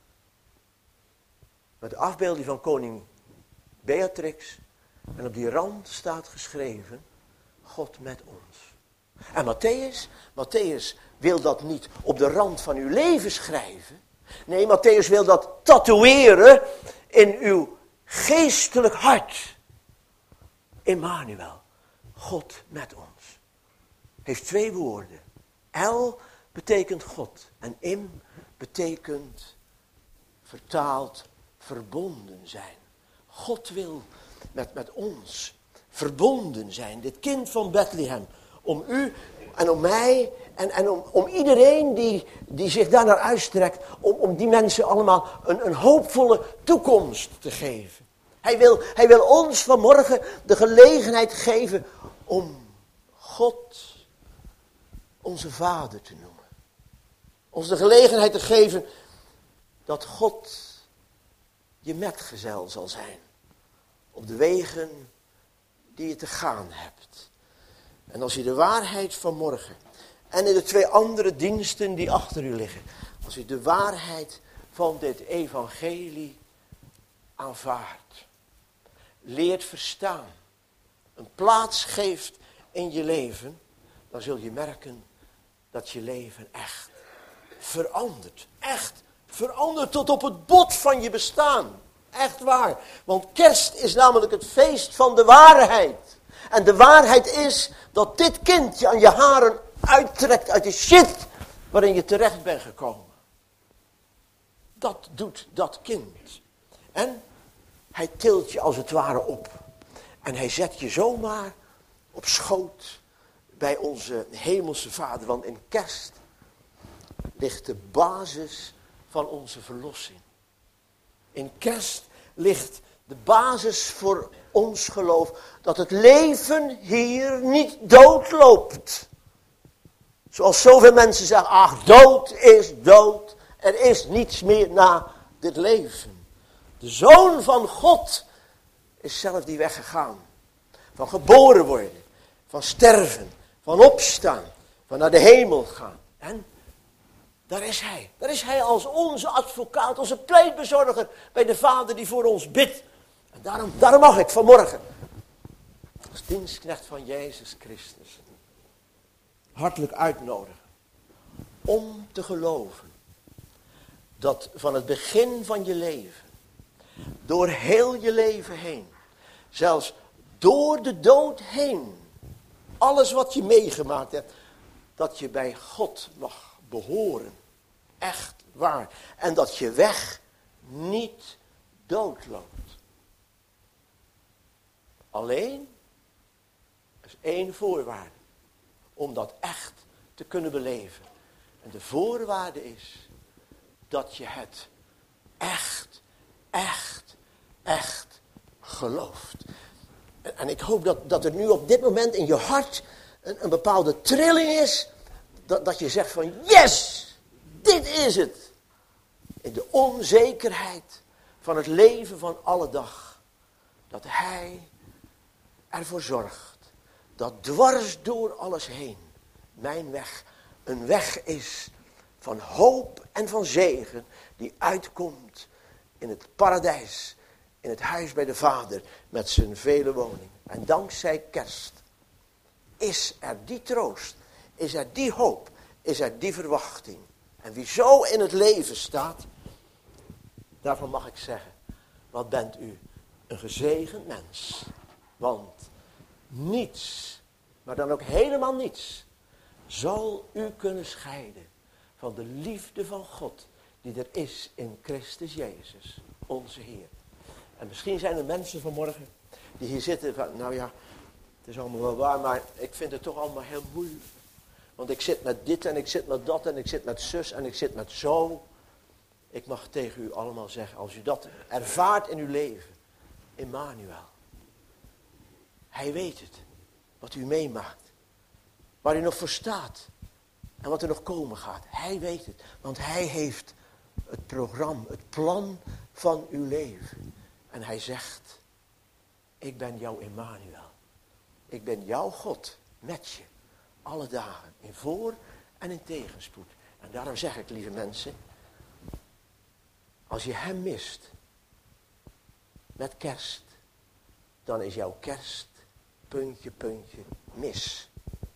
Met de afbeelding van koning Beatrix. En op die rand staat geschreven, God met ons. En Matthäus wil dat niet op de rand van uw leven schrijven. Nee, Matthäus wil dat tatoeëren in uw geestelijk hart. Emmanuel, God met ons. Heeft twee woorden. El betekent God. En Im betekent vertaald verbonden zijn. God wil met ons verbonden zijn. Dit kind van Bethlehem. Om u en om mij en om iedereen die zich daar naar uitstrekt. Om die mensen allemaal een hoopvolle toekomst te geven. Hij wil ons vanmorgen de gelegenheid geven om God onze Vader te noemen. Ons de gelegenheid te geven dat God je metgezel zal zijn. Op de wegen die je te gaan hebt. En als je de waarheid van morgen en in de twee andere diensten die achter u liggen. Als u de waarheid van dit evangelie aanvaardt. Leert verstaan. Een plaats geeft in je leven. Dan zul je merken dat je leven echt verandert. Echt verandert tot op het bot van je bestaan. Echt waar. Want kerst is namelijk het feest van de waarheid. En de waarheid is dat dit kind je aan je haren uittrekt uit de shit waarin je terecht bent gekomen. Dat doet dat kind. En hij tilt je als het ware op. En hij zet je zomaar op schoot bij onze hemelse Vader. Want in kerst ligt de basis van onze verlossing. In kerst ligt de basis voor ons geloof dat het leven hier niet doodloopt. Zoals zoveel mensen zeggen, ach, dood is dood. Er is niets meer na dit leven. De Zoon van God is zelf die weg gegaan. Van geboren worden, van sterven, van opstaan, van naar de hemel gaan. En daar is hij. Daar is hij als onze advocaat, onze pleitbezorger bij de Vader die voor ons bidt. En daarom mag ik vanmorgen, als dienstknecht van Jezus Christus, hartelijk uitnodigen om te geloven dat van het begin van je leven, door heel je leven heen, zelfs door de dood heen, alles wat je meegemaakt hebt, dat je bij God mag behoren. Echt waar. En dat je weg niet doodloopt. Alleen, er is één voorwaarde om dat echt te kunnen beleven. En de voorwaarde is dat je het echt gelooft. En ik hoop dat er nu op dit moment in je hart een bepaalde trilling is. Dat je zegt van yes, dit is het. In de onzekerheid van het leven van alle dag. Dat hij ervoor zorgt dat dwars door alles heen mijn weg een weg is van hoop en van zegen die uitkomt in het paradijs, in het huis bij de Vader met zijn vele woningen. En dankzij kerst is er die troost, is er die hoop, is er die verwachting. En wie zo in het leven staat, daarvan mag ik zeggen, wat bent u een gezegend mens. Want niets, maar dan ook helemaal niets, zal u kunnen scheiden van de liefde van God die er is in Christus Jezus, onze Heer. En misschien zijn er mensen vanmorgen die hier zitten van, nou ja, het is allemaal wel waar, maar ik vind het toch allemaal heel moeilijk. Want ik zit met dit en ik zit met dat en ik zit met zus en ik zit met zo. Ik mag tegen u allemaal zeggen, als u dat ervaart in uw leven, Emmanuel. Hij weet het, wat u meemaakt, waar u nog voor staat en wat er nog komen gaat. Hij weet het, want hij heeft het programma, het plan van uw leven. En hij zegt, ik ben jouw Emmanuel. Ik ben jouw God met je, alle dagen, in voor- en in tegenspoed. En daarom zeg ik, lieve mensen, als je hem mist met kerst, dan is jouw kerst puntje, mis.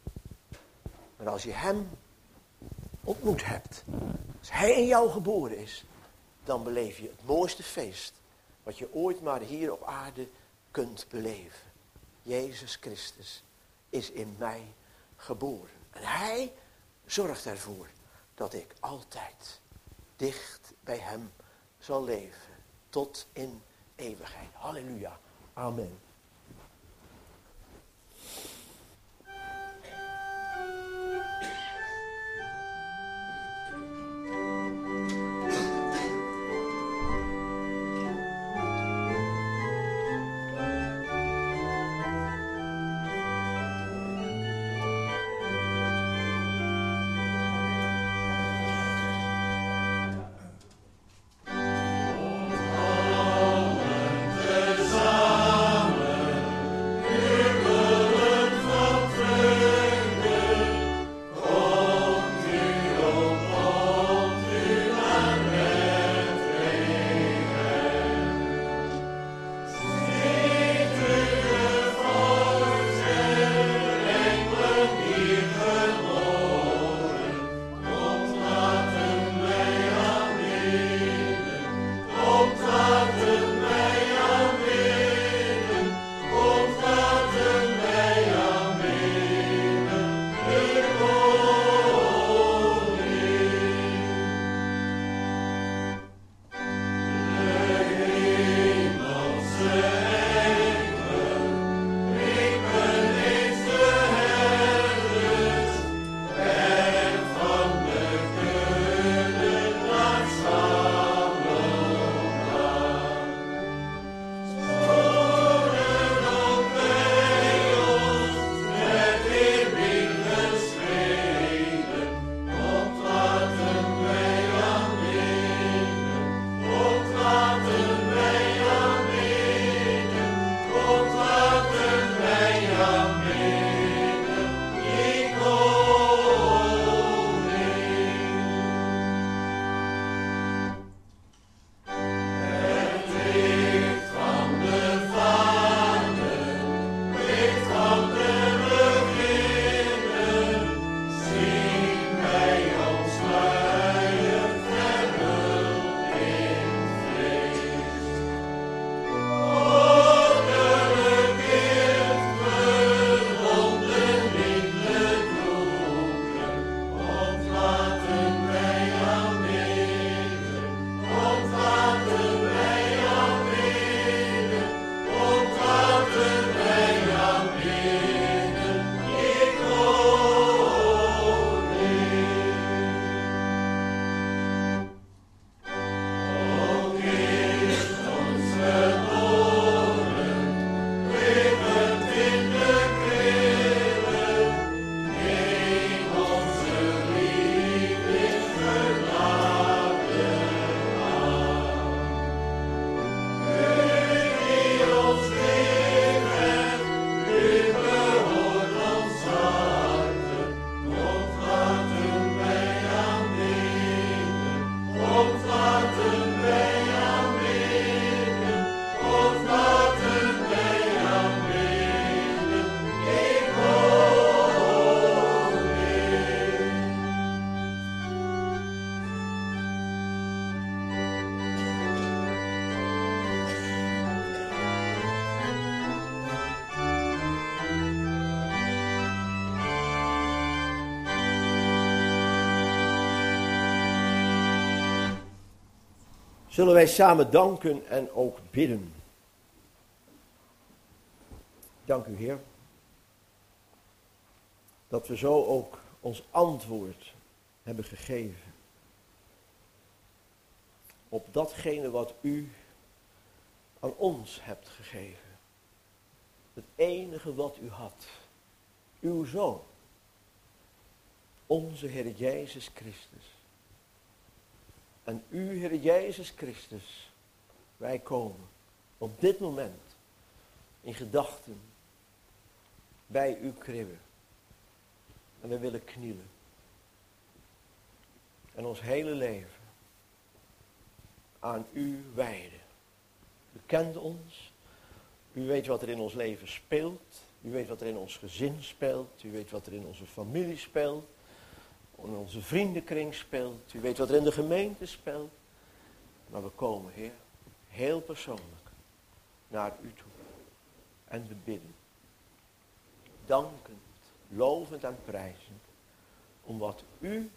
Maar als je hem ontmoet hebt, als hij in jou geboren is, dan beleef je het mooiste feest wat je ooit maar hier op aarde kunt beleven. Jezus Christus is in mij geboren. En hij zorgt ervoor dat ik altijd dicht bij hem zal leven. Tot in eeuwigheid. Halleluja. Amen. Samen Zullen wij samen danken en ook bidden. Dank u, Heer, dat we zo ook ons antwoord hebben gegeven op datgene wat u aan ons hebt gegeven. Het enige wat u had, uw Zoon, onze Heer Jezus Christus. En u, Heer Jezus Christus, wij komen op dit moment in gedachten bij uw kribbe. En we willen knielen. En ons hele leven aan u wijden. U kent ons. U weet wat er in ons leven speelt. U weet wat er in ons gezin speelt. U weet wat er in onze familie speelt. In onze vriendenkring speelt. U weet wat er in de gemeente speelt. Maar we komen, Heer, heel persoonlijk naar u toe. En we bidden. Dankend, lovend en prijzend. Om wat u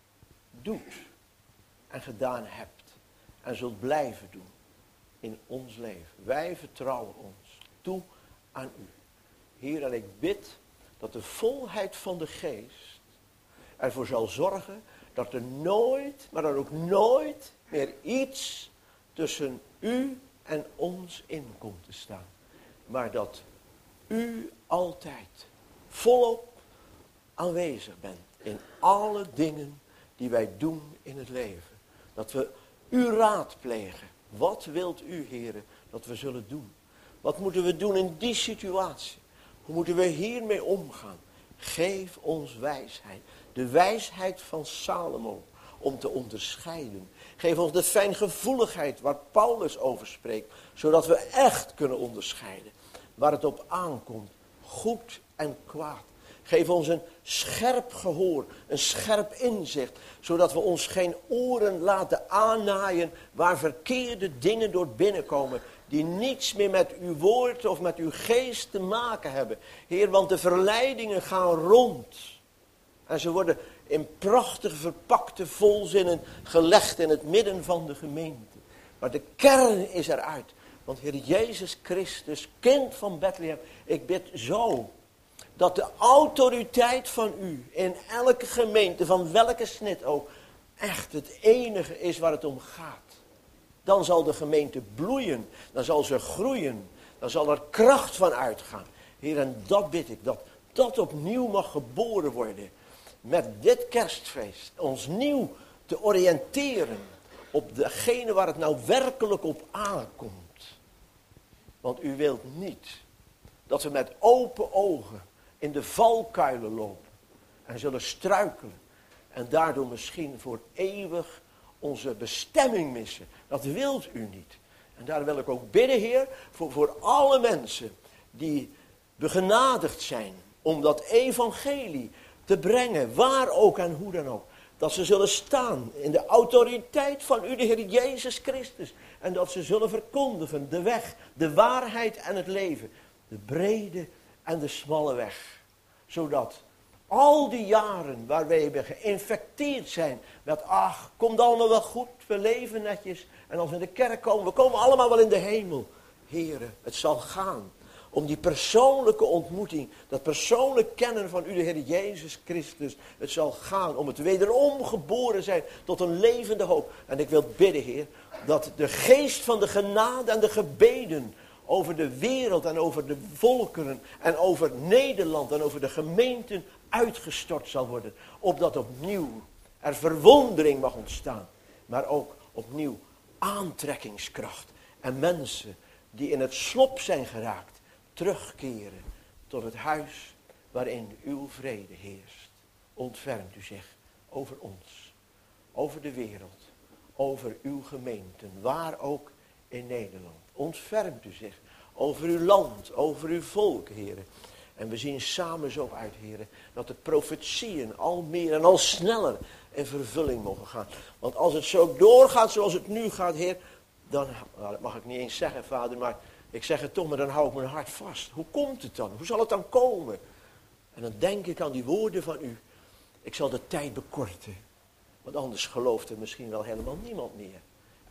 doet en gedaan hebt. En zult blijven doen in ons leven. Wij vertrouwen ons toe aan u. Heer, en ik bid dat de volheid van de geest ervoor zal zorgen dat er nooit, maar dan ook nooit meer iets tussen u en ons in komt te staan. Maar dat u altijd volop aanwezig bent in alle dingen die wij doen in het leven. Dat we u raadplegen. Wat wilt u, Heere, dat we zullen doen? Wat moeten we doen in die situatie? Hoe moeten we hiermee omgaan? Geef ons wijsheid. De wijsheid van Salomo om te onderscheiden. Geef ons de fijngevoeligheid waar Paulus over spreekt. Zodat we echt kunnen onderscheiden. Waar het op aankomt. Goed en kwaad. Geef ons een scherp gehoor, een scherp inzicht, zodat we ons geen oren laten aannaaien waar verkeerde dingen door binnenkomen, die niets meer met uw woord of met uw geest te maken hebben. Heer, want de verleidingen gaan rond en ze worden in prachtig verpakte volzinnen gelegd in het midden van de gemeente. Maar de kern is eruit, want Heer Jezus Christus, kind van Bethlehem, ik bid zo dat de autoriteit van u in elke gemeente, van welke snit ook, echt het enige is waar het om gaat. Dan zal de gemeente bloeien, dan zal ze groeien, dan zal er kracht van uitgaan. Heer, en dat bid ik, dat dat opnieuw mag geboren worden. Met dit kerstfeest, ons nieuw te oriënteren op degene waar het nou werkelijk op aankomt. Want u wilt niet dat we met open ogen in de valkuilen lopen en zullen struikelen en daardoor misschien voor eeuwig onze bestemming missen. Dat wilt u niet. En daar wil ik ook bidden, Heer, voor alle mensen die begenadigd zijn om dat evangelie te brengen, waar ook en hoe dan ook. Dat ze zullen staan in de autoriteit van u, de Heer Jezus Christus. En dat ze zullen verkondigen de weg, de waarheid en het leven. De brede en de smalle weg. Zodat al die jaren waar wij geïnfecteerd zijn met komt allemaal wel goed, we leven netjes. En als we in de kerk komen, we komen allemaal wel in de hemel. Heren, het zal gaan om die persoonlijke ontmoeting, dat persoonlijk kennen van u, de Heer Jezus Christus. Het zal gaan om het wederom geboren zijn tot een levende hoop. En ik wil bidden, Heer, dat de geest van de genade en de gebeden over de wereld en over de volkeren en over Nederland en over de gemeenten uitgestort zal worden. Opdat opnieuw er verwondering mag ontstaan, maar ook opnieuw aantrekkingskracht. En mensen die in het slop zijn geraakt, terugkeren tot het huis waarin uw vrede heerst. Ontfermt u zich over ons, over de wereld, over uw gemeenten, waar ook in Nederland. Ontfermt u zich over uw land, over uw volk, heren. En we zien samen zo uit, heren, dat de profetieën al meer en al sneller in vervulling mogen gaan. Want als het zo doorgaat zoals het nu gaat, heer, dan, nou, dat mag ik niet eens zeggen, vader, maar ik zeg het toch, maar dan hou ik mijn hart vast. Hoe komt het dan? Hoe zal het dan komen? En dan denk ik aan die woorden van u. Ik zal de tijd bekorten, want anders gelooft er misschien wel helemaal niemand meer.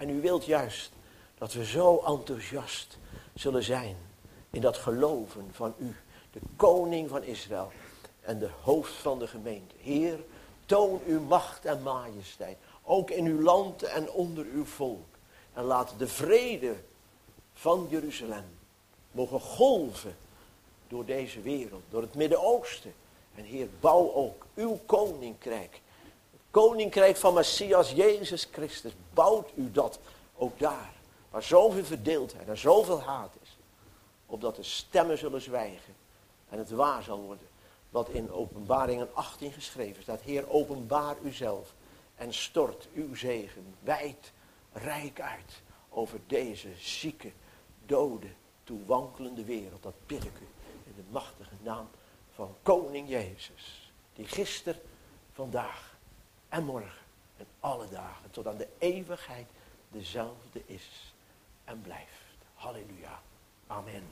En u wilt juist dat we zo enthousiast zullen zijn in dat geloven van u, de koning van Israël en de hoofd van de gemeente. Heer, toon uw macht en majesteit, ook in uw land en onder uw volk. En laat de vrede van Jeruzalem mogen golven door deze wereld, door het Midden-Oosten. En Heer, bouw ook uw koninkrijk. Het koninkrijk van Messias Jezus Christus. Bouwt u dat ook daar, waar zoveel verdeeldheid en zoveel haat is. Opdat de stemmen zullen zwijgen en het waar zal worden. Wat in Openbaringen 18 geschreven staat. Heer, openbaar uzelf en stort uw zegen wijd, rijk uit over deze zieke, dode, toewankelende wereld. Dat bid ik u in de machtige naam van Koning Jezus. Die gisteren, vandaag en morgen en alle dagen tot aan de eeuwigheid dezelfde is en blijft. Halleluja. Amen.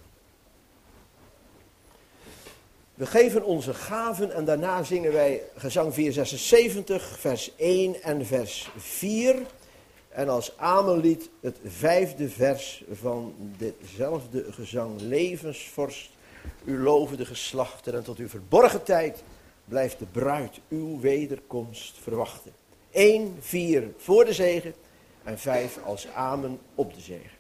We geven onze gaven en daarna zingen wij gezang 476, vers 1 en vers 4. En als amenlied het 5e vers van ditzelfde gezang. Levensvorst, u loven de geslachten en tot uw verborgen tijd blijft de bruid uw wederkomst verwachten. 1, 4 voor de zegen en 5 als amen op de zegen.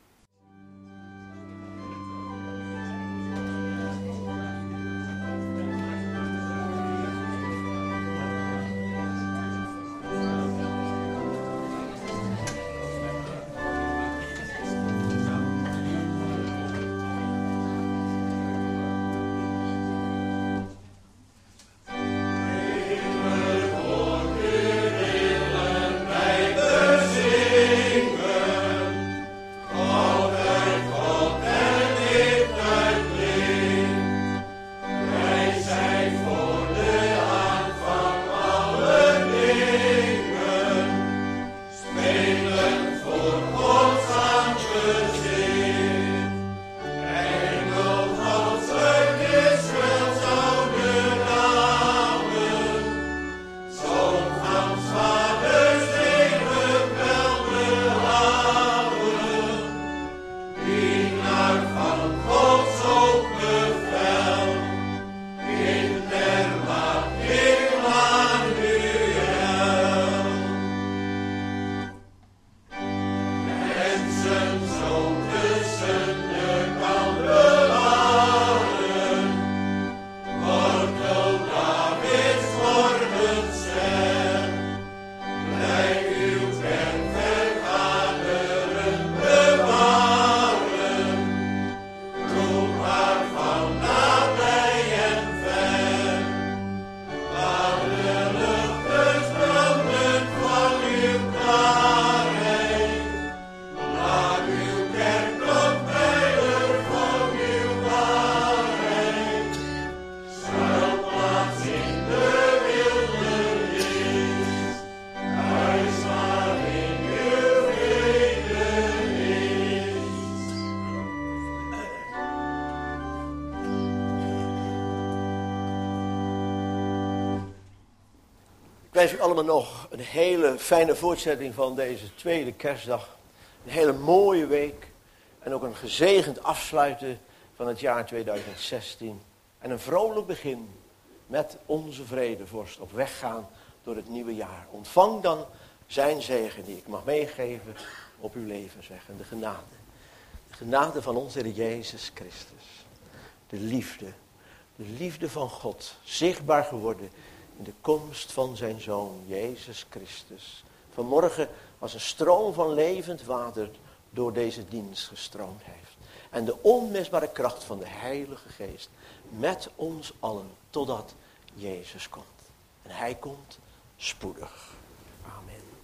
Ik wens u allemaal nog een hele fijne voortzetting van deze tweede kerstdag. Een hele mooie week. En ook een gezegend afsluiten van het jaar 2016. En een vrolijk begin met onze vredevorst op weg gaan door het nieuwe jaar. Ontvang dan zijn zegen die ik mag meegeven op uw levensweg. En de genade. De genade van onze Heer Jezus Christus. De liefde van God. Zichtbaar geworden in de komst van zijn Zoon, Jezus Christus. Vanmorgen als een stroom van levend water door deze dienst gestroomd heeft. En de onmisbare kracht van de Heilige Geest met ons allen totdat Jezus komt. En hij komt spoedig. Amen.